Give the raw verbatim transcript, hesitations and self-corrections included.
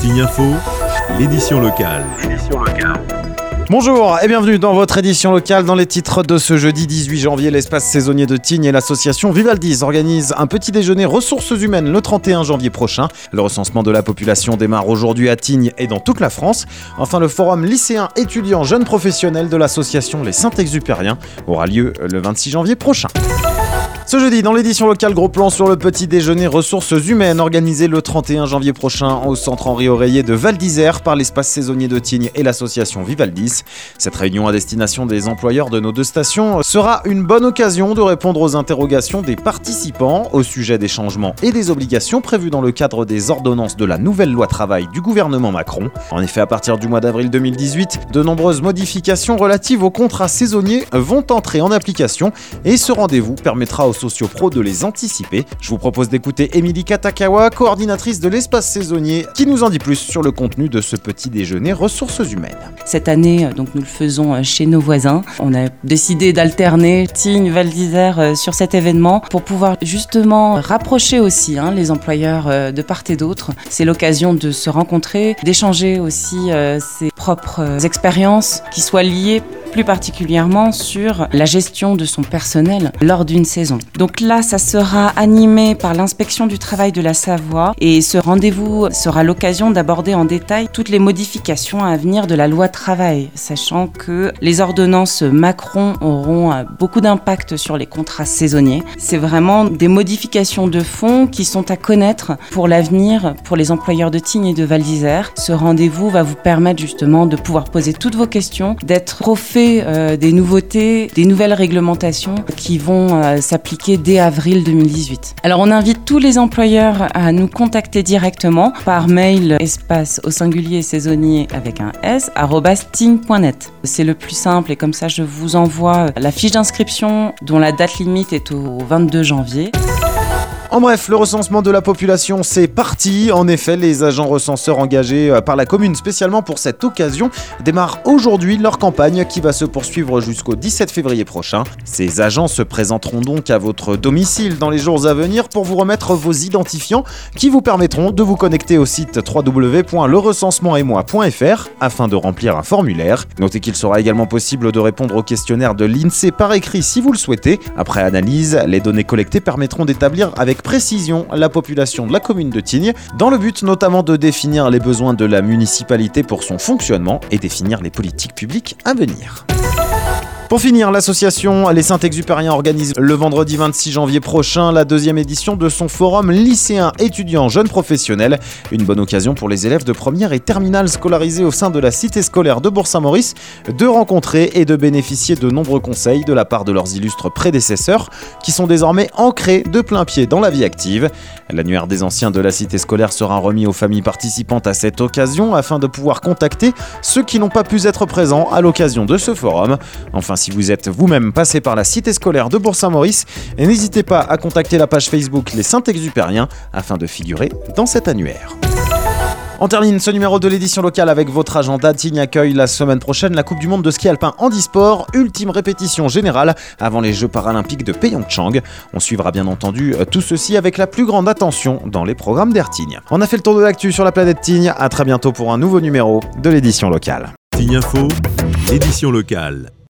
Tignes Info, l'édition locale. Bonjour et bienvenue dans votre édition locale. Dans les titres de ce jeudi dix-huit janvier, l'espace saisonnier de Tignes et l'association Vivaldis organisent un petit déjeuner ressources humaines le trente et un janvier prochain. Le recensement de la population démarre aujourd'hui à Tignes et dans toute la France. Enfin, le forum lycéen étudiants jeunes professionnels de l'association Les Saint-Exupériens aura lieu le vingt-six janvier prochain. Ce jeudi, dans l'édition locale, gros plan sur le petit déjeuner ressources humaines organisé le trente et un janvier prochain au centre Henri Oreiller de Val d'Isère par l'espace saisonnier de Tignes et l'association Vivaldis. Cette réunion à destination des employeurs de nos deux stations sera une bonne occasion de répondre aux interrogations des participants au sujet des changements et des obligations prévus dans le cadre des ordonnances de la nouvelle loi travail du gouvernement Macron. En effet, à partir du mois d'avril deux mille dix-huit, de nombreuses modifications relatives aux contrats saisonniers vont entrer en application et ce rendez-vous permettra aux sociopros de les anticiper. Je vous propose d'écouter Émilie Katakawa, coordinatrice de l'espace saisonnier, qui nous en dit plus sur le contenu de ce petit déjeuner ressources humaines. Cette année, donc nous le faisons chez nos voisins. On a décidé d'alterner Tignes, Val d'Isère sur cet événement pour pouvoir justement rapprocher aussi hein, les employeurs de part et d'autre. C'est l'occasion de se rencontrer, d'échanger aussi euh, ses propres expériences qui soient liées plus particulièrement sur la gestion de son personnel lors d'une saison. Donc là, ça sera animé par l'inspection du travail de la Savoie et ce rendez-vous sera l'occasion d'aborder en détail toutes les modifications à venir de la loi travail, sachant que les ordonnances Macron auront beaucoup d'impact sur les contrats saisonniers. C'est vraiment des modifications de fond qui sont à connaître pour l'avenir, pour les employeurs de Tignes et de Val d'Isère. Ce rendez-vous va vous permettre justement de pouvoir poser toutes vos questions, d'être au fait Euh, des nouveautés, des nouvelles réglementations qui vont euh, s'appliquer dès avril deux mille dix-huit. Alors on invite tous les employeurs à nous contacter directement par mail espace au singulier saisonnier avec un S arobase tignes point net. C'est le plus simple et comme ça je vous envoie la fiche d'inscription dont la date limite est au vingt-deux janvier. En bref, le recensement de la population, c'est parti. En effet, les agents recenseurs engagés par la commune spécialement pour cette occasion démarrent aujourd'hui leur campagne qui va se poursuivre jusqu'au dix-sept février prochain. Ces agents se présenteront donc à votre domicile dans les jours à venir pour vous remettre vos identifiants qui vous permettront de vous connecter au site w w w point le recensement et moi point f r afin de remplir un formulaire. Notez qu'il sera également possible de répondre au questionnaire de l'INSEE par écrit si vous le souhaitez. Après analyse, les données collectées permettront d'établir avec précision la population de la commune de Tignes, dans le but notamment de définir les besoins de la municipalité pour son fonctionnement et définir les politiques publiques à venir. Pour finir, l'association Les Saint-Exupériens organise le vendredi vingt-six janvier prochain la deuxième édition de son forum lycéen étudiants jeunes professionnels. Une bonne occasion pour les élèves de première et terminale scolarisés au sein de la cité scolaire de Bourg-Saint-Maurice de rencontrer et de bénéficier de nombreux conseils de la part de leurs illustres prédécesseurs qui sont désormais ancrés de plein pied dans la vie active. L'annuaire des anciens de la cité scolaire sera remis aux familles participantes à cette occasion afin de pouvoir contacter ceux qui n'ont pas pu être présents à l'occasion de ce forum. Enfin, si vous êtes vous-même passé par la cité scolaire de Bourg-Saint-Maurice, n'hésitez pas à contacter la page Facebook Les Saint-Exupériens afin de figurer dans cet annuaire. On termine ce numéro de l'édition locale avec votre agenda. Tignes accueille la semaine prochaine la Coupe du Monde de ski alpin handisport, ultime répétition générale avant les Jeux paralympiques de Pyeongchang. On suivra bien entendu tout ceci avec la plus grande attention dans les programmes d'Air Tignes. On a fait le tour de l'actu sur la planète Tignes. À très bientôt pour un nouveau numéro de l'édition locale. Tignes Info, l'édition locale.